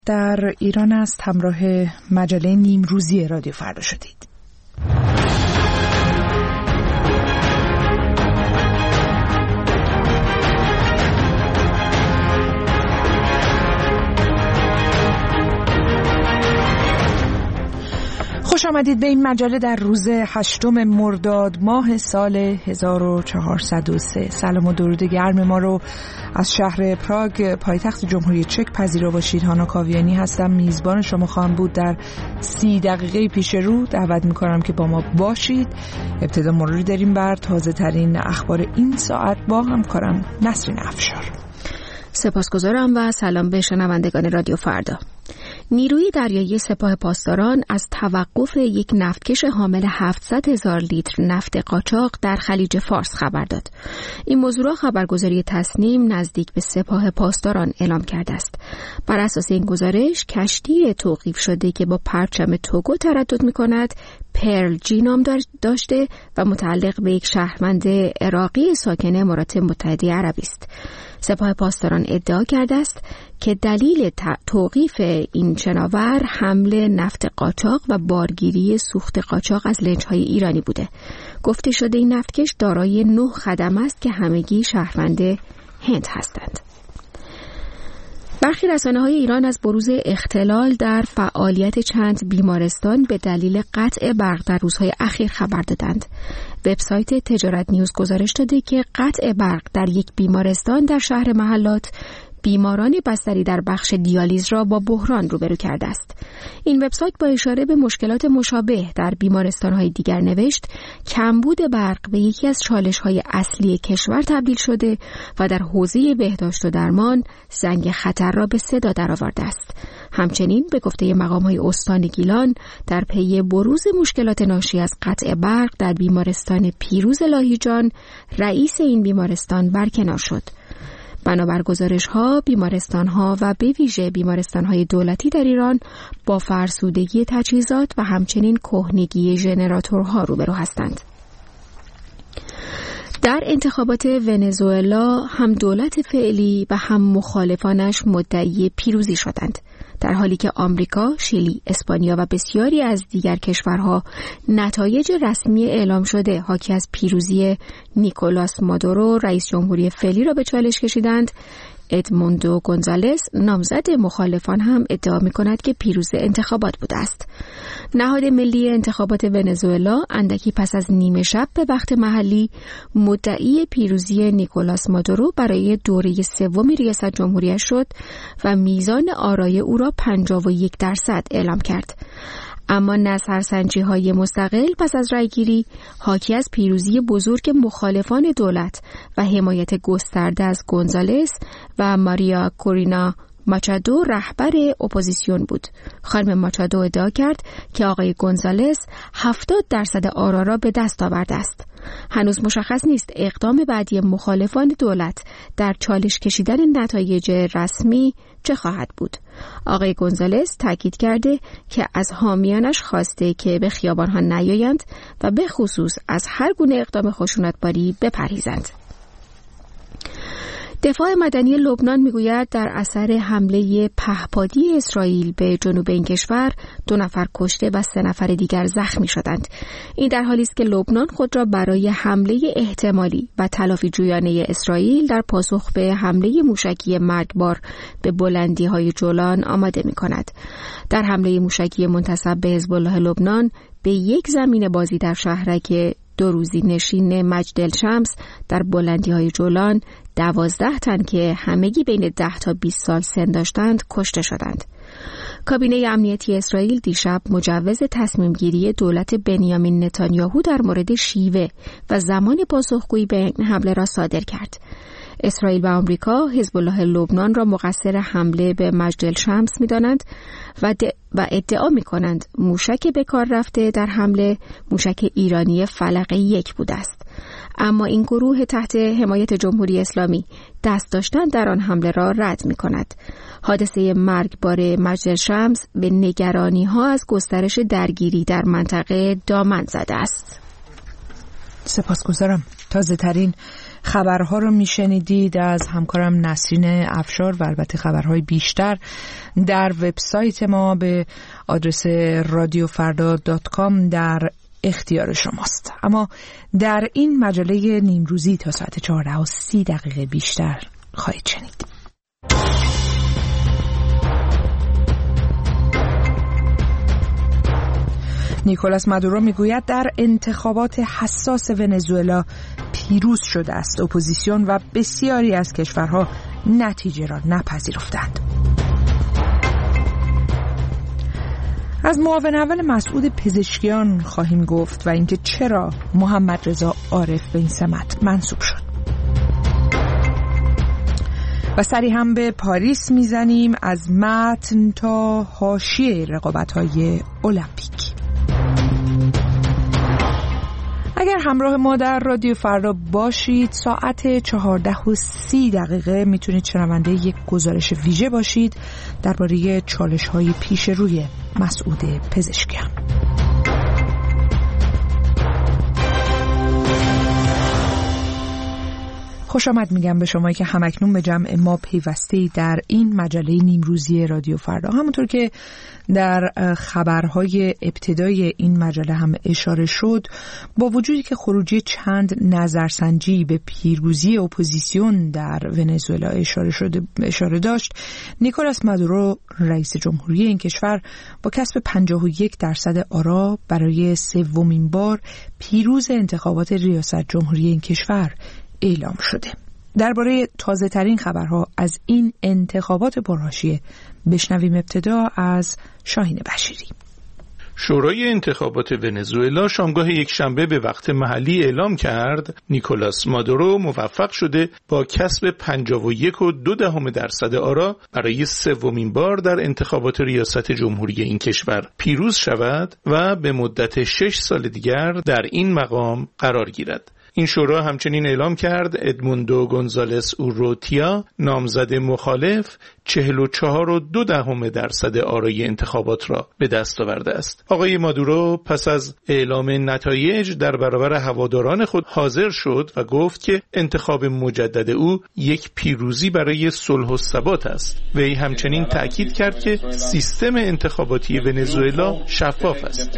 در ایران است، همراه مجله نیمروزی رادیو فردا شدید. خوش آمدید به این مجله در روز 8 مرداد ماه سال 1403. سلام و درود گرم ما رو از شهر پراگ پایتخت جمهوری چک پذیرا باشید. هانا کاویانی هستم، میزبان شما خواهم بود در 30 دقیقه پیش رو. دعوت میکنم که با ما باشید. ابتدا مروری داریم بر تازه ترین اخبار این ساعت با همکارم نسرین افشار. سپاسگزارم و سلام به شنوندگان رادیو فردا. نیروی دریایی سپاه پاسداران از توقف یک نفتکش حامل 700,000 لیتر نفت قاچاق در خلیج فارس خبر داد. این موضوع را خبرگزاری تصنیم نزدیک به سپاه پاسداران اعلام کرده است. بر اساس این گزارش کشتی توقیف شده که با پرچم توگو تردد می‌کند پرل جی نام داشته و متعلق به یک شهروند عراقی ساکن امارات متحده عربی است. سپاه پاسداران ادعا کرده است که دلیل توقیف این شناور حمل نفت قاچاق و بارگیری سوخت قاچاق از لنج‌های ایرانی بوده. گفته شده این نفتکش دارای 9 خدمه است که همگی شهروند هند هستند. برخی رسانه‌های ایران از بروز اختلال در فعالیت چند بیمارستان به دلیل قطع برق در روزهای اخیر خبر دادند. وبسایت تجارت نیوز گزارش داده که قطع برق در یک بیمارستان در شهر محلات بیماران بستری در بخش دیالیز را با بحران روبرو کرده است. این وبسایت با اشاره به مشکلات مشابه در بیمارستان‌های دیگر نوشت کمبود برق به یکی از چالش‌های اصلی کشور تبدیل شده و در حوزه بهداشت و درمان زنگ خطر را به صدا درآورده است. همچنین به گفته مقام‌های استان گیلان در پی بروز مشکلات ناشی از قطع برق در بیمارستان پیروز لاهیجان رئیس این بیمارستان برکنار شد. بنابر گزارش‌ها بیمارستان‌ها و به ویژه بیمارستان‌های دولتی در ایران با فرسودگی تجهیزات و همچنین کهنگی ژنراتورها روبرو هستند. در انتخابات ونزوئلا هم دولت فعلی و هم مخالفانش مدعی پیروزی شدند، در حالی که آمریکا، شیلی، اسپانیا و بسیاری از دیگر کشورها نتایج رسمی اعلام شده حاکی از پیروزی نیکولاس مادورو رئیس جمهوری فعلی را به چالش کشیدند. ادموندو گونزالس نامزد مخالفان هم ادعا می‌کند که پیروز انتخابات بوده است. نهاد ملی انتخابات ونزوئلا اندکی پس از نیمه شب به وقت محلی مدعی پیروزی نیکولاس مادورو برای دوره سوم ریاست جمهوریش شد و میزان آرای او را 51% اعلام کرد. اما نظرسنجی‌های مستقل پس از رأیگیری حاکی از پیروزی بزرگ مخالفان دولت و حمایت گسترده از گونزالس و ماریا کورینا ماچادو رهبر اپوزیسیون بود. خانم ماچادو ادعا کرد که آقای گونزالس 70% آرا را به دست آورده است. هنوز مشخص نیست اقدام بعدی مخالفان دولت در چالش کشیدن نتایج رسمی چه خواهد بود. آقای گونزالس تاکید کرده که از حامیانش خواسته که به خیابانها نیایند و به خصوص از هر گونه اقدام خشونتباری بپرهیزند. دفاع مدنی لبنان میگوید در اثر حمله پهپادی اسرائیل به جنوب این کشور 2 نفر کشته و 3 نفر دیگر زخمی شدند. این در حالی است که لبنان خود را برای حمله احتمالی و تلافی جویانه اسرائیل در پاسخ به حمله موشکی مرگبار به بلندی‌های جولان آماده می‌کند. در حمله موشکی منتسب به حزب الله لبنان به یک زمین بازی در شهرک 2 روزی نشین مجد الشمس در بلندی‌های جولان 12 تن که همگی بین 10 تا 20 سال سن داشتند کشته شدند. کابینه امنیتی اسرائیل دیشب مجوز تصمیم گیری دولت بنیامین نتانیاهو در مورد شیوه و زمان پاسخگویی به این حمله را صادر کرد. اسرائیل و آمریکا حزب الله لبنان را مقصر حمله به مجد الشمس می‌دانند و ادعا می‌کنند موشک به کار رفته در حمله موشک ایرانی فلق 1 بوده است. اما این گروه تحت حمایت جمهوری اسلامی دست داشتن در آن حمله را رد می‌کند. حادثه مرگبار مجد الشمس به نگرانی‌ها از گسترش درگیری در منطقه دامن زده است. سپاسگزارم. تازه ترین خبرها رو میشنیدید از همکارم نسرین افشار و البته خبرهای بیشتر در وبسایت ما به آدرس radiofrda.com در اختیار شماست. اما در این مجله نیمروزی تا ساعت 14:30 بیشتر خواهید شنید. نیکولاس مادورو میگوید در انتخابات حساس ونزوئلا پیروز شده است. اپوزیسیون و بسیاری از کشورها نتیجه را نپذیرفتند. از معاون اول مسعود پزشکیان خواهیم گفت و اینکه چرا محمد رضا عارف به این سمت منصوب شد. و سری هم به پاریس میزنیم از متن تا حاشیه رقابت‌های المپیک. اگر همراه ما در رادیو فردا باشید ساعت 14:30 میتونید شنونده یک گزارش ویژه باشید درباره چالش‌های پیش روی مسعود پزشکیان. خوش آمد میگم به شما که همکنون به جمع ما پیوسته‌اید در این مجله نیمروزی رادیو فردا. همونطور که در خبرهای ابتدای این مجله هم اشاره شد، با وجودی که خروجی چند نظرسنجی به پیروزی اپوزیسیون در ونزوئلا اشاره داشت، نیکولاس مادورو رئیس جمهوری این کشور با کسب 51% آرا برای سومین بار پیروز انتخابات ریاست جمهوری این کشور اعلام شده. درباره تازه ترین خبرها از این انتخابات پرحاشیه بشنویم ابتدا از شاهین بشیری. شورای انتخابات ونزوئلا شامگاه یکشنبه به وقت محلی اعلام کرد نیکولاس مادورو موفق شده با کسب 51.2% آرا برای سومین بار در انتخابات ریاست جمهوری این کشور پیروز شود و به مدت 6 سال دیگر در این مقام قرار گیرد. این شورا همچنین اعلام کرد ادموندو گونزالس اوروتیا نامزد مخالف 44.2% آرای انتخابات را به دست آورده است. آقای مادورو پس از اعلام نتایج در برابر هواداران خود حاضر شد و گفت که انتخاب مجدد او یک پیروزی برای صلح و ثبات است. وی همچنین تأکید کرد که سیستم انتخاباتی ونزوئلا شفاف است.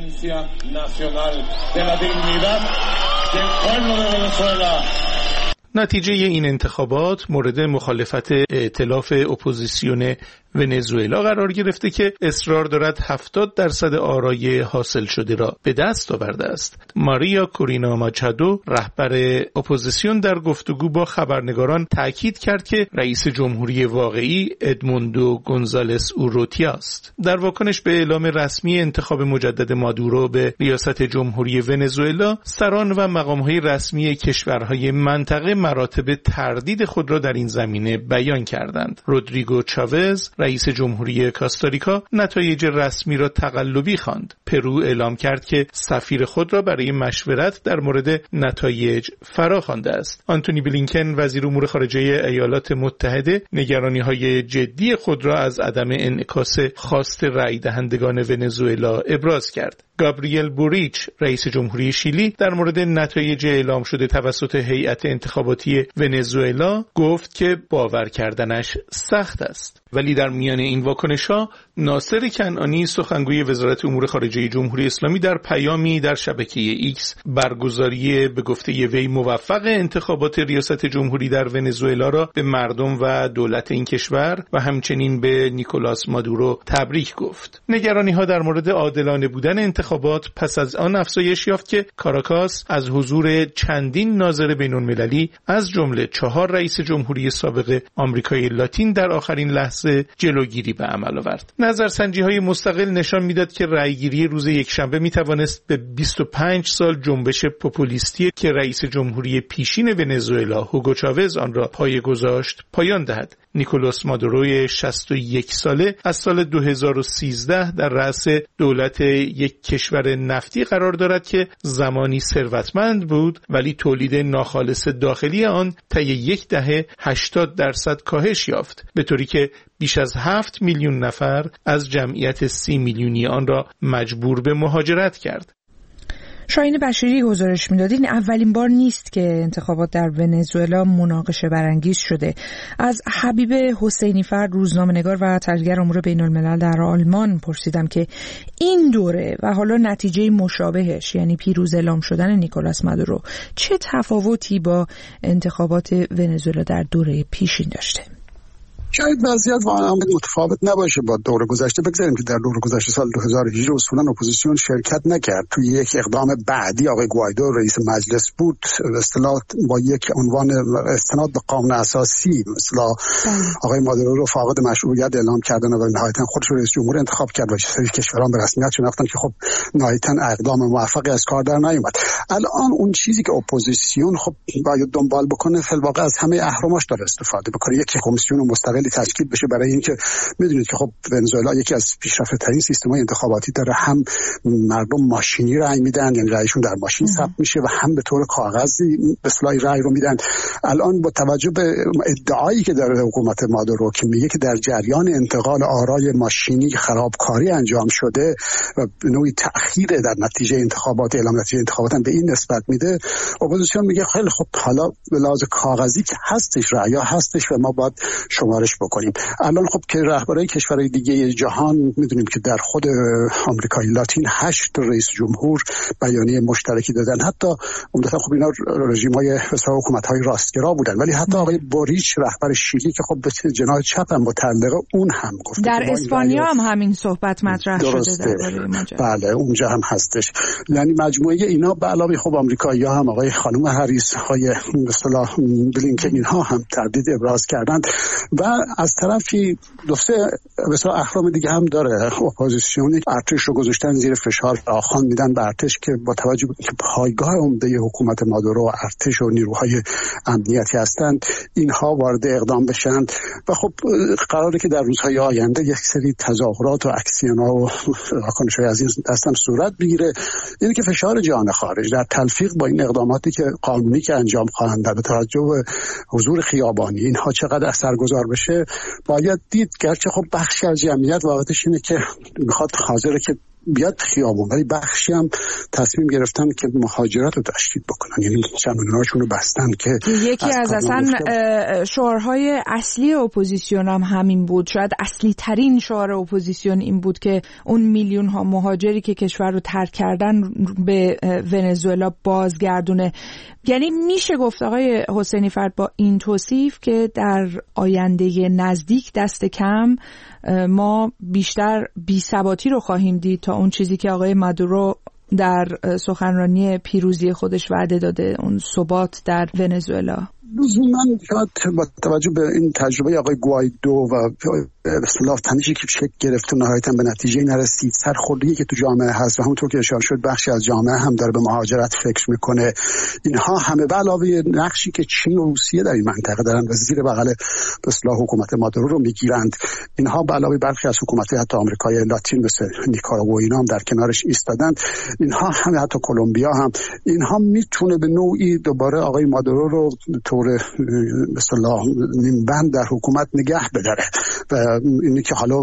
نتیجه این انتخابات مورد مخالفت ائتلاف اپوزیسیون ونزوئلا قرار گرفته که اصرار دارد 70% آرای حاصل شده را به دست آورده است. ماریا کورینا ماچادو رهبر اپوزیسیون در گفتگو با خبرنگاران تاکید کرد که رئیس جمهوری واقعی ادموندو گونزالس اوروتیا است. در واکنش به اعلام رسمی انتخاب مجدد مادورو به ریاست جمهوری ونزوئلا، سران و مقام‌های رسمی کشورهای منطقه مراتب تردید خود را در این زمینه بیان کردند. رودریگو چاوز رئیس جمهوری کاستاریکا نتایج رسمی را تقلبی خواند. پرو اعلام کرد که سفیر خود را برای مشورت در مورد نتایج فرا خوانده است. آنتونی بلینکن وزیر امور خارجه ایالات متحده نگرانی‌های جدی خود را از عدم انعکاس خواست رأی دهندگان ونزوئلا ابراز کرد. گابریل بوریچ رئیس جمهوری شیلی در مورد نتایج اعلام شده توسط هیئت انتخاباتی ونزوئلا گفت که باور کردنش سخت است. ولی در میان این واکنش‌ها ناصر کنعانی سخنگوی وزارت امور خارجه جمهوری اسلامی در پیامی در شبکه ایکس برگزاری به گفته وی موفق انتخابات ریاست جمهوری در ونزوئلا را به مردم و دولت این کشور و همچنین به نیکولاس مادورو تبریک گفت. نگرانی‌ها در مورد عادلانه بودن انتخابات پس از آن افزایش یافت که کاراکاس از حضور چندین ناظر بین‌المللی از جمله 4 رئیس جمهوری سابق آمریکای لاتین در آخرین لحظه جلوگیری به عمل آورد. نظرسنجی‌های مستقل نشان می‌داد که رأیگیری روز یکشنبه می‌توانست به 25 سال جنبش پوپولیستی که رئیس جمهوری پیشین ونزوئلا هوگو چاوز آن را پایه‌گذاشت پایان دهد. نیکولاس مادوروی 61 ساله از سال 2013 در رأس دولت یک کشور نفتی قرار دارد که زمانی ثروتمند بود ولی تولید ناخالص داخلی آن طی یک دهه 80% کاهش یافت، به طوری که بیش از 7 میلیون نفر از جمعیت 30 میلیونی آن را مجبور به مهاجرت کرد. شاهین بشیری گزارش می‌داد این اولین بار نیست که انتخابات در ونزوئلا مناقشه برانگیز شده. از حبیب حسینی فرد روزنامه‌نگار و تحلیلگر امور بین‌الملل در آلمان پرسیدم که این دوره و حالا نتیجه مشابهش یعنی پیروز اعلام شدن نیکولاس مادورو چه تفاوتی با انتخابات ونزوئلا در دوره پیشین داشته؟ شاید وضعیت واقعا متفاوت نباشه با دور گذشته. بگذاریم که در دور گذشته سال 2018 اصولا اپوزیسیون شرکت نکرد. توی یک اقدام بعدی آقای گوایدو رئیس مجلس بود، به اصطلاح با یک عنوان استناد به قانون اساسی مثلا آقای مادورو رو فاقد مشروعیت اعلام کردن و نهایتا خودش رو رئیس جمهور انتخاب کرد و سری کشوران به رسمیت شناختن که خب نهایتا اقدام موفقی از کار در نیامد. الان اون چیزی که اپوزیسیون خب باید دنبال بکنه فی الواقع از همه اهرماش داره استفاده بکنه. یک کمیسیون مستقل تشکیل بشه برای اینکه میدونید که خب ونزوئلا یکی از پیشرفته‌ترین سیستم‌های انتخاباتی داره. هم مردم ماشینی رأی میدن، یعنی رأیشون در ماشین ثبت میشه و هم به طور کاغذی به اصطلاح رأی رو میدن. الان با توجه به ادعایی که داره حکومت مادورو که میگه که در جریان انتقال آرای ماشینی خرابکاری انجام شده و به نوعی تأخیر در نتیجه انتخابات، اعلام نتیجه انتخابات هم به این نسبت میده، اپوزیسیون میگه خیلی خب حالا به لحاظ کاغذی که هستش، رأی هستش و ما باید شمارش بکنیم. الان خب که رهبرای کشورهای دیگه جهان میدونیم که در خود آمریکای لاتین 8 رئیس جمهور بیانیه مشترکی دادن. حتی عمدتا خب اینا رژیم‌های مثلا حکومت‌های راستگرا بودن، ولی حتی آقای بوریچ رهبر شیلی که خب به جناح چپ هم متعلقه، اون هم گفت در اسپانیا هم همین صحبت مطرح شده درباره ماجرا. بله اونجا هم هستش. یعنی مجموعه اینا به علاوه خب آمریکایی‌ها هم آقای خانم هریس، های به اصطلاح بلینکن، اینها هم تردید ابراز کردند و از طرفی دوسته مثلا اهرام دیگه هم داره. اپوزیسیون ارتش رو گذاشتن زیر فشار، آخوان میدن به ارتش که با توجه به اینکه پایگاه عمده حکومت مادورو ارتش و نیروهای امنیتی هستند، اینها وارد اقدام بشن و خب قراره که در روزهای آینده یک سری تظاهرات و اکسیون‌ها و واکنش‌های از این دستم صورت بگیره. اینه که فشار جهان خارج در تلفیق با این اقداماتی که قانونی که انجام خواهند داد به توجه به حضور خیابانی اینها چقدر اثرگذار بشه باید دید. گرچه خب بخشی از جمعیت واقعیتش اینه که میخواد حاضره که بیاد خیابون، ولی بخشی هم تصمیم گرفتن که مهاجرت رو تشدید بکنن، یعنی چمنوناشون رو بستن که یکی از اصلا شعارهای اصلی اپوزیسیون هم همین بود. شاید اصلی ترین شعار اپوزیسیون این بود که اون میلیون ها مهاجری که کشور رو ترک کردن به ونزوئلا بازگردونه. یعنی میشه گفت آقای حسینی فرد با این توصیف که در آینده نزدیک دست کم ما بیشتر بی‌ثباتی رو خواهیم دید تا اون چیزی که آقای مادورو در سخنرانی پیروزی خودش وعده داده، اون ثبات در ونزوئلا. من شاید با توجه به این تجربه آقای گوایدو و به اصطلاح تنشی که شکل گرفت و نهایتاً به نتیجه نرسید، سرخوردگی که تو جامعه هست و همونطور که اشاره شد بخشی از جامعه هم داره به مهاجرت فکر میکنه، اینها همه به علاوه نقشی که چین و روسیه در این منطقه دارن و زیر بغل به اصطلاح حکومت مادورو رو میگیرند، اینها به علاوه برخی از حکومت‌های حتی آمریکای لاتین مثل نیکاراگوئا اینا هم در کنارش ایستادند، اینها هم حتی کلمبیا هم، اینها میتونه به نوعی دوباره آقای مادورو رو طور به اصطلاح نیمبند در حکومت نگه بداره و اینی که حالا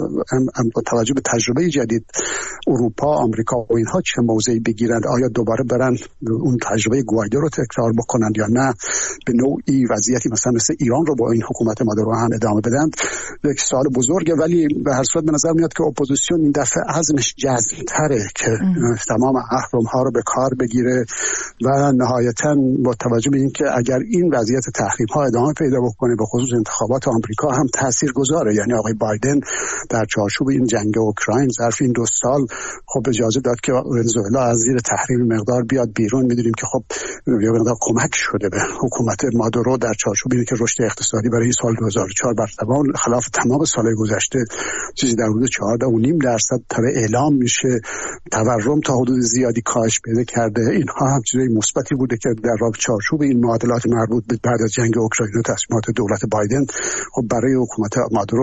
با توجه به تجربه جدید اروپا، آمریکا و اینها چه موضعی بگیرند، آیا دوباره برن اون تجربه گوایدو رو تکرار بکنند یا نه به نوعی وضعیتی مثلا مثل ایران رو با این حکومت مادورو هم ادامه بدن، یک سوال بزرگه. ولی به هر صورت به نظر میاد که اپوزیسیون این دفعه عزمش جزم‌تره که تمام اهرم‌ها رو به کار بگیره و نهایتاً با توجه به اینکه اگر این وضعیت تحریم‌ها ادامه پیدا بکنه به خصوص انتخابات آمریکا هم تاثیرگذاره. یعنی آقای بایدن در چارچوب این جنگ اوکراین ظرف این 2 سال خب اجازه داد که ونزوئلا از زیر تحریم مقدار بیاد بیرون. می‌دونیم که خب یه مقدار کمک شده به حکومت مادورو در چارچوب اینکه رشد اقتصادی برای سال 2004 بر خلاف تمام سال‌های گذشته چیزی در حدود 14.5% تا اعلام میشه، تورم تا حدود زیادی کاهش پیدا کرده. اینها هم چیزای مثبتی بوده که در چارچوب این معادلات مربوط به بعد از جنگ اوکراین و تصمیمات دولت بایدن خب برای حکومت مادورو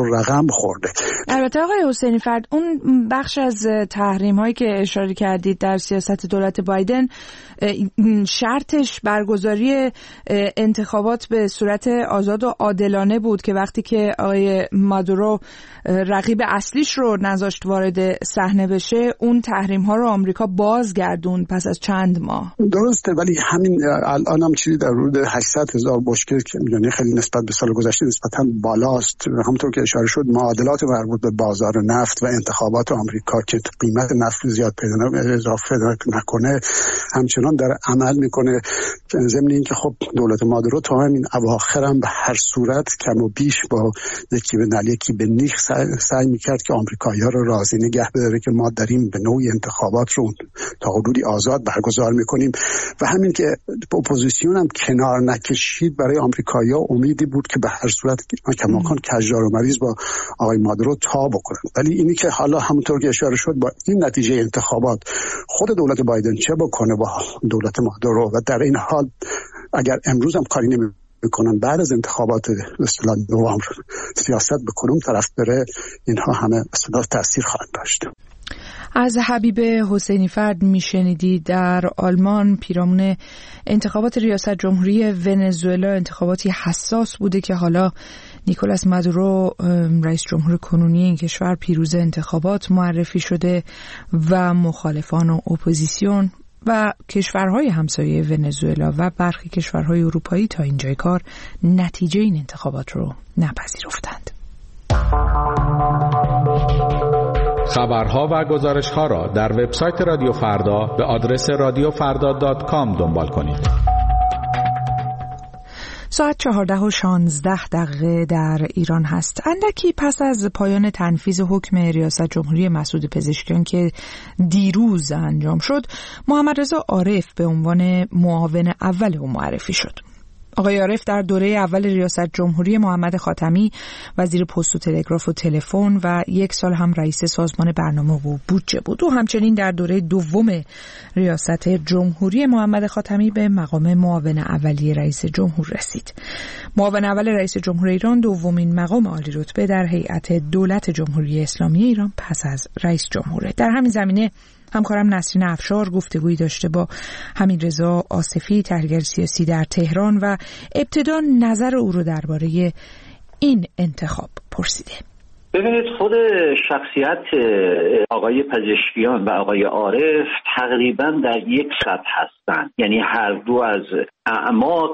رقم خورده. البته آقای حسینی فرد، اون بخش از تحریم هایی که اشاره کردید در سیاست دولت بایدن شرطش برگزاری انتخابات به صورت آزاد و عادلانه بود که وقتی که آقای مادورو رقیب اصلیش رو نذاشت وارد صحنه بشه، اون تحریم ها رو آمریکا بازگردوند پس از چند ماه. درسته، ولی همین الان هم چیزی در حدود 800,000 بشکه که یعنی خیلی نسبت به سال گذشته نسبتاً بالاست. همونطور که اشاره شد معادلات مربوط به بازار نفت و انتخابات آمریکا که قیمت نفت زیاد اضافه نکنه همچنان در عمل میکنه. ضمن این که خب دولت مادورو تا همین اواخر هم به هر صورت کم و بیش با یکی به نیخ سعی میکرد که آمریکایی‌ها رو راضی نگه داره که ما داریم به نوعی انتخابات رو تا حدودی آزاد برگزار میکنیم و همین که اپوزیسیون هم کنار نکشید برای آمریکایی‌ها امیدی بود که به هر صورت کماکان کجدار و مریض با آقای مادورو تا بکنن. ولی اینی که حالا همونطور که اشاره شد با این نتیجه انتخابات خود دولت بایدن چه بکنه با دولت مادورو و در این حال اگر امروز هم کاری نمی‌کنن بعد از انتخابات اصطلاح نوامبر سیاست به کدوم طرف بره، اینها همه اصطلاح تاثیر خواهد داشت. از حبیب حسینی فرد میشنیدی. در آلمان پیرامون انتخابات ریاست جمهوری ونزوئلا انتخاباتی حساس بوده که حالا نیکولاس مادورو رئیس جمهور کنونی این کشور پیروز انتخابات معرفی شده و مخالفان و اپوزیسیون و کشورهای همسایه ونزوئلا و برخی کشورهای اروپایی تا اینجای کار نتیجه این انتخابات رو نپذیرفتند. خبرها و گزارش‌ها را در وبسایت رادیو فردا به آدرس radiofarda.com دنبال کنید. ساعت 14:16 در ایران هست. اندکی پس از پایان تنفیذ حکم ریاست جمهوری مسعود پزشکیان که دیروز انجام شد، محمد رضا عارف به عنوان معاون اول او معرفی شد. آقای عارف در دوره اول ریاست جمهوری محمد خاتمی وزیر پست و تلگراف و تلفن و 1 سال هم رئیس سازمان برنامه و بودجه بود و همچنین در دوره دوم ریاست جمهوری محمد خاتمی به مقام معاون اولیه رئیس جمهور رسید. معاون اول رئیس جمهور ایران دومین مقام عالی رتبه در هیئت دولت جمهوری اسلامی ایران پس از رئیس جمهوره. در همین زمینه همکارم نسرین افشار گفتگویی داشته با حمیدرضا آصفی، تحلیلگر سیاسی در تهران و ابتدا نظر او رو درباره این انتخاب پرسیده. ببینید، خود شخصیت آقای پزشکیان و آقای عارف تقریبا در یک سطح هستند، یعنی هر دو از اعماق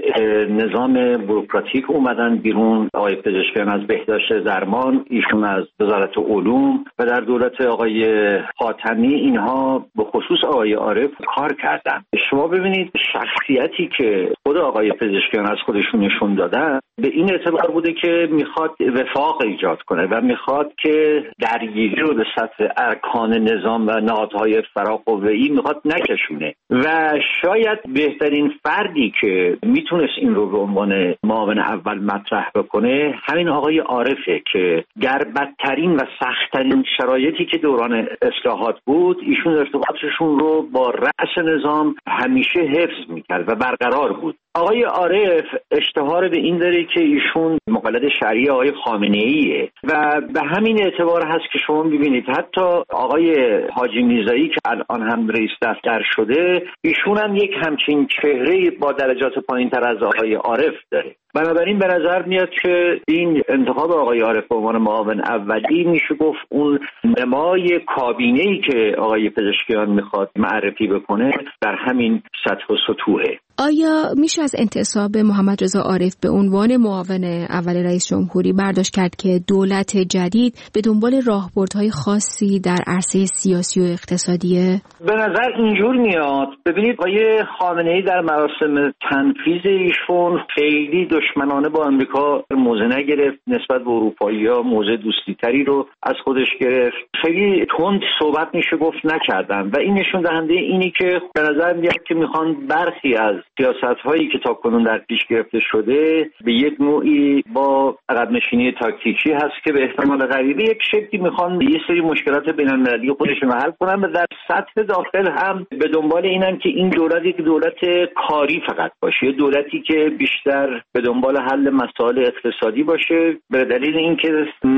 نظام بوروکراتیک اومدن بیرون. آقای پزشکیان از بهداشت درمان، ایشون از وزارت علوم و در دولت آقای خاتمی اینها به خصوص آقای عارف کار کردن. شما ببینید شخصیتی که خود آقای پزشکیان از خودشون نشون دادن به این اعتبار بوده که میخواد وفاق ایجاد کنه و میخواد که درگیری رو به سطح ارکان نظام و نهادهای فراقوه‌ای میخواد نکشونه و شاید بهترین فردی که میتونست این رو به عنوان معاون اول مطرح بکنه همین آقای عارفه که در بدترین و سختترین شرایطی که دوران اصلاحات بود ایشون ارتباطشون رو با رأس نظام همیشه حفظ میکرد و برقرار بود. آقای عارف اشتهار به این داره که ایشون مقلد شرعی آقای خامنه‌ایه و به همین اعتبار هست که شما ببینید حتی آقای حاجی میرزایی که الان هم رئیس دفتر شده ایشون هم یک همچین چهره با درجات پایین‌تر از آقای عارف داره. بنابراین به نظر میاد که این انتخاب آقای عارف به عنوان معاون اولی میشه گفت اون نمای کابینه‌ای که آقای پزشکیان میخواد معرفی بکنه در همین سطح و سطوحه. آیا میشه از انتصاب محمد رضا عارف به عنوان معاون اول رئیس جمهوری برداشت کرد که دولت جدید به دنبال راهبردهای خاصی در عرصه سیاسی و اقتصادیه؟ به نظر اینجور میاد. ببینید آقای خامنه‌ای در مراسم تنفیذ ایشون خیلی دشمنانه با آمریکا موضع نگرفت، نسبت به اروپایی‌ها موضع دوستی‌تری رو از خودش گرفت. خیلی تند صحبت میشه گفت نکردن و این نشون دهنده اینی که به نظر میاد که میخوان برخی از سیاست‌هایی که تاکنون در پیش گرفته شده به یک نوعی با عقب نشینی تاکتیکی هست که به احتمال قریب یک شکلی میخوان یه سری مشکلات بین‌المللی خودشون حل کنن و در سطح داخل هم به دنبال اینن که این دولت یک دولت کاری فقط باشه، دولتی که بیشتر به دنبال حل مسائل اقتصادی باشه، به دلیل اینکه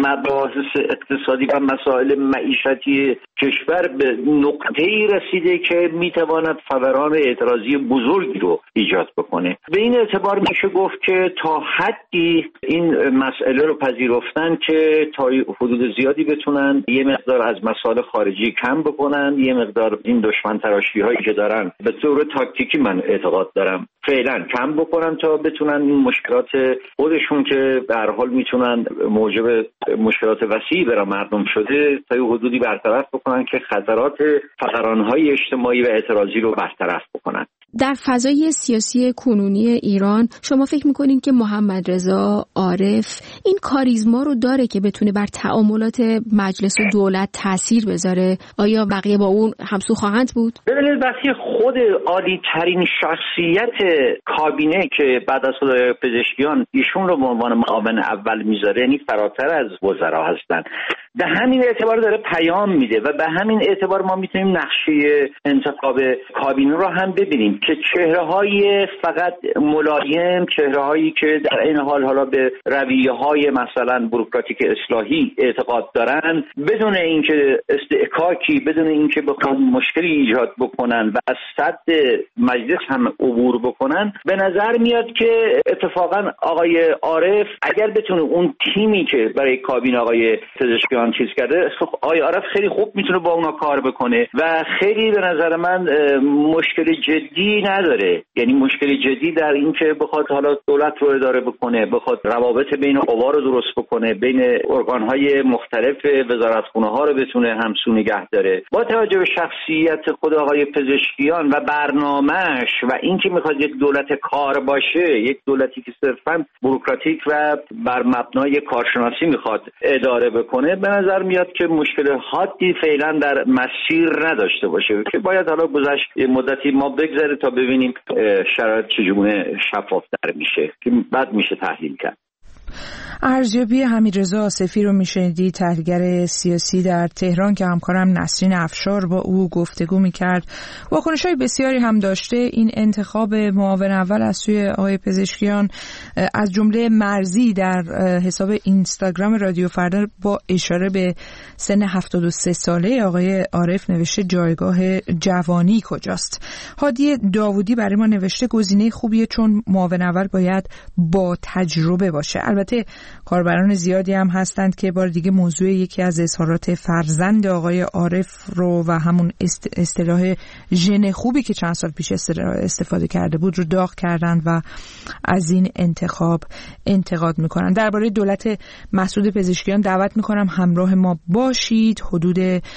مباحث اقتصادی و مسائل معیشتی کشور به نقطه‌ای رسیده که میتواند فوران اعتراضی بزرگی رو ایجاد بکنه. به این اعتبار میشه گفت که تا حدی این مسئله رو پذیرفتن که تا حدود زیادی بتونن یه مقدار از مسائل خارجی کم بکنن، یه مقدار این دشمن تراشی هایی که دارن به طور تاکتیکی من اعتقاد دارم فعلا کم بکنن تا بتونن این مشکلات خودشون که به هر حال میتونن موجب مشکلات وسیعی برای مردم شده تا یه حدودی برطرف بکنن که خطرات فقرانهای اجتماعی و اعتراضی رو برطرف بکنن. در فضای سیاسی کنونی ایران شما فکر میکنین که محمد رضا عارف این کاریزما رو داره که بتونه بر تعاملات مجلس و دولت تاثیر بذاره؟ آیا بقیه با اون همسو خواهند بود؟ ببینید وقتی خود عالی ترین شخصیت کابینه که بعد از خدای پزشکیان ایشون رو به عنوان معاون اول میذاره، یعنی فراتر از وزرا هستن، به همین اعتبار داره پیام میده و به همین اعتبار ما میتونیم نقشه انتخاب کابینه رو هم ببینیم که چهره‌های فقط ملایم، چهره‌هایی که در این حال حالا به رویه‌های مثلا بوروکراتیک اصلاحی اعتقاد دارن، بدون اینکه استحکاکی، بدون اینکه بخوان مشکلی ایجاد بکنن و از سد مجلس هم عبور بکنن، به نظر میاد که اتفاقا آقای عارف اگر بتونه اون تیمی که برای کابینه آقای پزشکیان چیز کرده، آقای عارف خیلی خوب میتونه با اونا کار بکنه و خیلی به نظر من مشکل جدی نداره، یعنی مشکل جدی در این که بخواد حالا دولت رو اداره بکنه، بخواد روابط بین قوا رو درست بکنه، بین ارگان‌های مختلف وزارتخونه‌ها رو بتونه همسو نگه داره. با توجه به شخصیت خود آقای پزشکیان و برنامه‌اش و اینکه میخواد یک دولت کار باشه، یک دولتی که صرفاً بوروکراتیک و بر مبنای کارشناسی میخواد اداره بکنه، به نظر میاد که مشکل حادی فعلا در مسیر نداشته باشه که باید حالا گذشت مدتی ما بگذره تا ببینیم شرایط چجوره شفاف‌تر میشه که بعد میشه تحلیل کرد. ارزیابی حمیدرضا آصفی رو میشنیدی، تحلیلگر سیاسی در تهران که همکارم نسرین افشار با او گفتگو میکرد. واکنش‌های بسیاری هم داشته این انتخاب معاون اول از سوی آقای پزشکیان، از جمله مرزی در حساب اینستاگرام رادیو فردا با اشاره به سن 73 ساله آقای عارف نوشته جایگاه جوانی کجاست. هادی داوودی برای ما نوشته گزینه خوبیه چون معاون اول باید با تجربه باشه. البته کاربران زیادی هم هستند که بار دیگه موضوع یکی از اظهارات فرزند آقای عارف رو و همون اصطلاح ژن خوبی که چند سال پیش استفاده کرده بود رو داغ کردند و از این انتخاب انتقاد میکنن. درباره دولت مسعود پزشکیان دعوت میکنم همراه ما باشید. حدود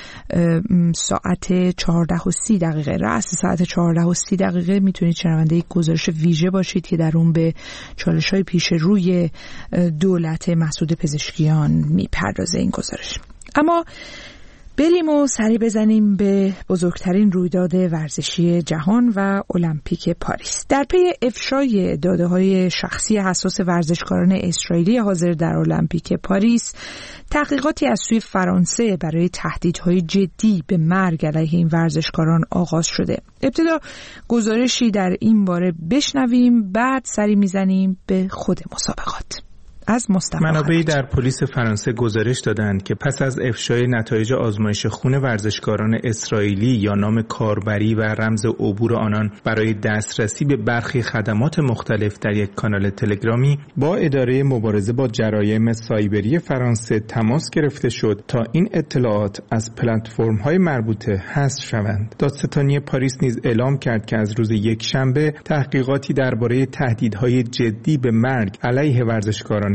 ساعت 14:30 رأس ساعت 14:30 میتونید شنونده یک گزارش ویژه باشید که در اون به چالش‌های پیش روی دولت مسعود پزشکیان میپردازه این گزارش. اما بریم و سری بزنیم به بزرگترین رویداد ورزشی جهان و المپیک پاریس. در پی افشای داده‌های شخصی حساس ورزشکاران اسرائیلی حاضر در المپیک پاریس، تحقیقاتی از سوی فرانسه برای تهدیدهای جدی به مرگ علیه این ورزشکاران آغاز شده. ابتدا گزارشی در این باره بشنویم، بعد سری میزنیم به خود مسابقات. منابعی در پلیس فرانسه گزارش دادند که پس از افشای نتایج آزمایش خون ورزشکاران اسرائیلی یا نام کاربری و رمز عبور آنان برای دسترسی به برخی خدمات مختلف در یک کانال تلگرامی، با اداره مبارزه با جرایم سایبری فرانسه تماس گرفته شد تا این اطلاعات از پلتفرم‌های مربوطه حذف شوند. دادستانی پاریس نیز اعلام کرد که از روز یکشنبه تحقیقاتی درباره تهدیدهای جدی به مرگ علیه ورزشکاران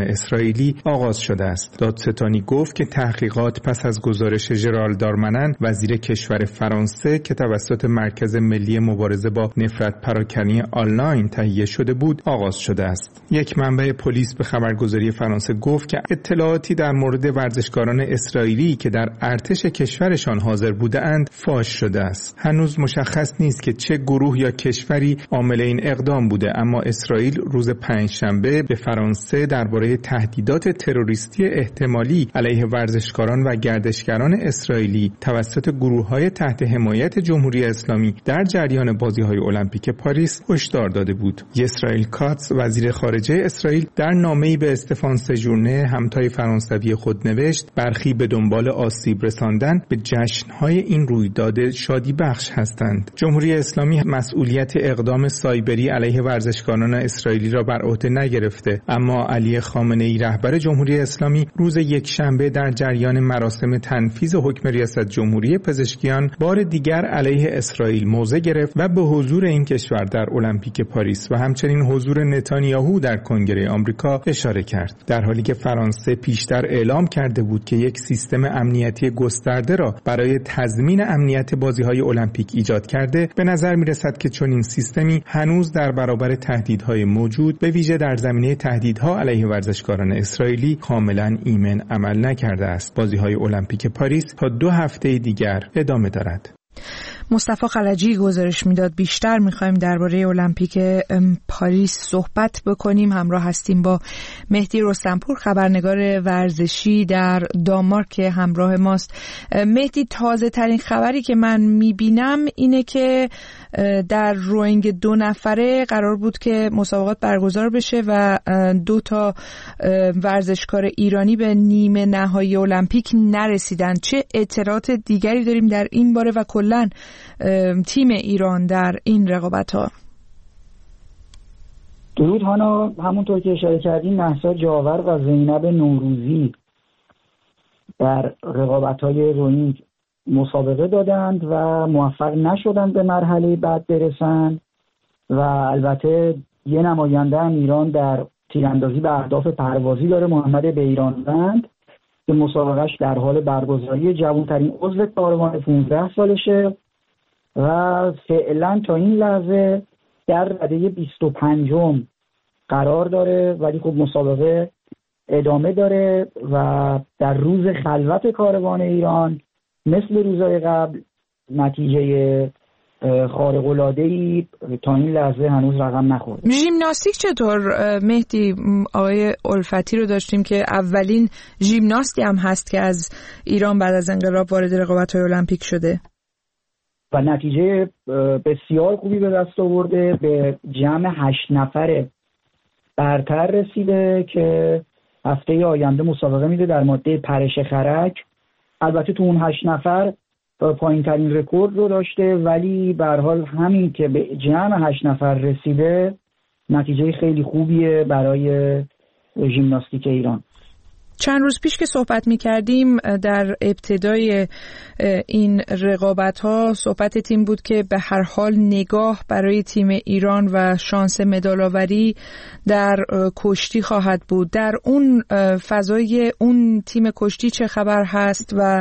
اسرائیلی آغاز شده است. دادستانی گفت که تحقیقات پس از گزارش ژرال دارمنن وزیر کشور فرانسه که توسط مرکز ملی مبارزه با نفرت پراکنی آنلاین تهیه شده بود آغاز شده است. یک منبع پلیس به خبرگزاری فرانسه گفت که اطلاعاتی در مورد ورزشکاران اسرائیلی که در ارتش کشورشان حاضر بودند فاش شده است. هنوز مشخص نیست که چه گروه یا کشوری عامل این اقدام بوده، اما اسرائیل روز پنجشنبه به فرانسه درباره تهدیدات تروریستی احتمالی علیه ورزشکاران و گردشگران اسرائیلی توسط گروه‌های تحت حمایت جمهوری اسلامی در جریان بازی‌های المپیک پاریس هشدار داده بود. اسرائیل کاتس وزیر خارجه اسرائیل در نامه‌ای به استفان سژورنه همتای فرانسوی خود نوشت برخی به دنبال آسیب رساندن به جشن‌های این رویداد شادی بخش هستند. جمهوری اسلامی مسئولیت اقدام سایبری علیه ورزشکاران اسرائیلی را بر عهده نگرفته، اما علی خامنه‌ای رهبر جمهوری اسلامی روز یکشنبه در جریان مراسم تنفیذ حکم ریاست جمهوری پزشکیان بار دیگر علیه اسرائیل موضع گرفت و به حضور این کشور در المپیک پاریس و همچنین حضور نتانیاهو در کنگره آمریکا اشاره کرد. در حالی که فرانسه پیشتر اعلام کرده بود که یک سیستم امنیتی گسترده را برای تضمین امنیت بازی‌های المپیک ایجاد کرده، به نظر می‌رسد که چنین سیستمی هنوز در برابر تهدیدهای موجود به ویژه در زمینه تهدیدها علیه ورزشکاران اسرائیلی کاملا ایمن عمل نکرده است. بازی‌های المپیک پاریس تا 2 هفته دیگر ادامه دارد. مصطفی خلجی گزارش میداد. بیشتر میخوایم درباره المپیک پاریس صحبت بکنیم. همراه هستیم با مهدی رستمپور، خبرنگار ورزشی در دانمارک که همراه ماست. مهدی، تازه ترین خبری که من میبینم اینه که در روینگ 2 نفره قرار بود که مسابقات برگزار بشه و 2 تا ورزشکار ایرانی به نیمه نهایی المپیک نرسیدن. چه اطلاعات دیگری داریم در این باره و کلاً تیم ایران در این رقابت‌ها؟ درود هانا، همونطور که اشاره کردیم مهسا جاور و زینب نوروزی در رقابت‌های روینگ مسابقه دادند و موفق نشدند به مرحله بعد برسند و البته یه نماینده هم ایران در تیراندازی به اهداف پروازی داره، محمد بیرانوند، که مسابقهش در حال برگزاری. جوان‌ترین عضو کاروان 15 سالشه و فعلا تا این لحظه در رده 25م قرار داره، ولی خب مسابقه ادامه داره و در روز خلوت کاروان ایران مثل روزهای قبل نتیجه خارق‌العاده‌ای تا این لحظه هنوز رقم نخورده. ژیمناستیک چطور مهدی؟ آقای الفتی رو داشتیم که اولین ژیمناستی هم هست که از ایران بعد از انقلاب وارد رقابت‌های المپیک شده و نتیجه بسیار خوبی به دست آورده. به جمع 8 نفر برتر رسیده که هفته آینده مسابقه میده در ماده پرش خرک. البته تو اون 8 نفر پایین ترین رکورد رو داشته، ولی به هر حال همین که به جمع 8 نفر رسیده نتیجه خیلی خوبیه برای ژیمناستیک ایران. چند روز پیش که صحبت می‌کردیم در ابتدای این رقابت‌ها صحبت تیم بود که به هر حال نگاه برای تیم ایران و شانس مدال‌آوری در کشتی خواهد بود. در اون فضای اون تیم کشتی چه خبر هست و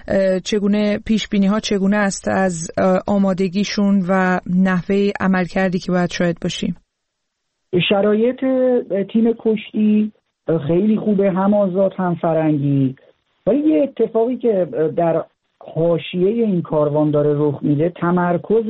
چگونه پیش‌بینی‌ها چگونه است از آمادگیشون و نحوه عملکردی که باید شاهد باشیم؟ شرایط تیم کشتی خیلی خوبه، هم آزاد هم فرنگی، ولی یه اتفاقی که در حاشیه این کاروان داره رخ میده، تمرکز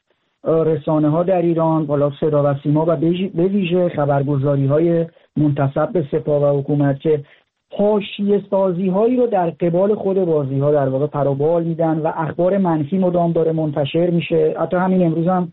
رسانه ها در ایران، بالا صدا و سیما و به ویژه خبرگزاری های منتسب به سپاه و حکومت که حاشیه سازی هایی رو در قبال خود بازی ها در واقع پروبال میدن و اخبار منفی مدام داره منتشر میشه. حتی همین امروز هم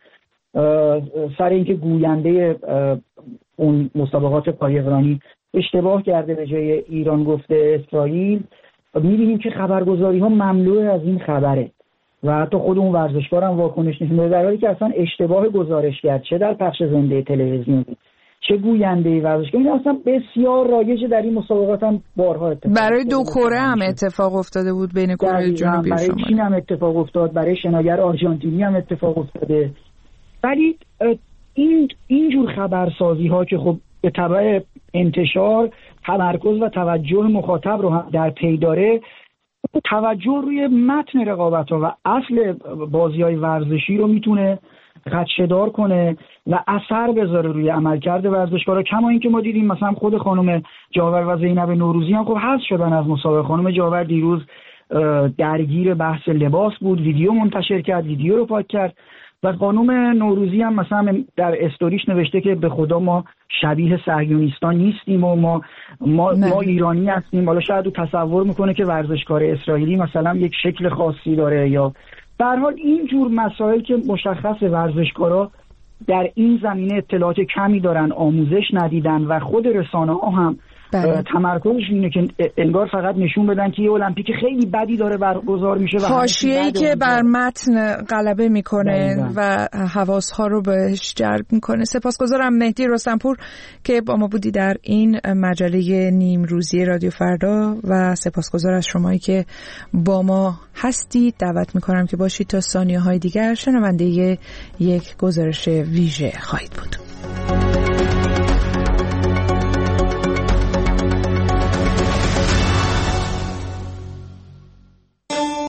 سر اینکه گوینده اون مسابقات قایقرانی اشتباه کرده به جای ایران گفته اسرائیل، می‌بینیم که خبرگزاری‌ها مملو از این خبره و حتی خود اون ورزشکار هم واکنش نشون داده، در حالی که اصلا اشتباه گزارش کرد، چه در پخش زنده تلویزیون چه گوینده ورزشگاه. این اصلا بسیار رایجه در این مسابقات هم بارها اتفاق برای 2 کره هم اتفاق افتاده بود، بین کره جنوبی و شمالی، برای چین هم اتفاق افتاد، برای شناگر آرژانتینی هم اتفاق افتاده. ولی این جور خبرسازی ها که خب به تبع انتشار تمرکز و توجه مخاطب رو هم در پی داره، توجه روی متن رقابت‌ها و اصل بازی‌های ورزشی رو میتونه خدشه‌دار کنه و اثر بذاره روی عملکرد ورزشکارا. کما اینکه ما دیدیم مثلا خود خانم جاور و زینب نوروزی هم خب حذف شدن از مسابقه. خانم جاور دیروز درگیر بحث لباس بود، ویدیو منتشر کرد، ویدیو رو پاک کرد و خانم نوروزی هم مثلا در استوریش نوشته که به خدا ما شبیه صهیونیستان نیستیم و ما ایرانی هستیم. حالا شاید او تصور میکنه که ورزشکار اسرائیلی مثلا یک شکل خاصی داره، یا به هر حال این جور مسائل که مشخص ورزشکارا در این زمینه اطلاعات کمی دارن، آموزش ندیدن و خود رسانه‌ها هم تمرکزش اینه که انگار فقط نشون بدن که یه المپیک خیلی بدی داره برگزار میشه و حاشیه‌ای که بر متن غلبه میکنه و حواس‌ها رو بهش جلب میکنه. سپاسگزارم مهدی رستمپور که با ما بودی در این مجله نیمروزی رادیو فردا و سپاسگزار از شمایی که با ما هستید. دعوت میکنم که باشید تا ثانیه‌های دیگر شنونده یک گزارش ویژه خواهید بود.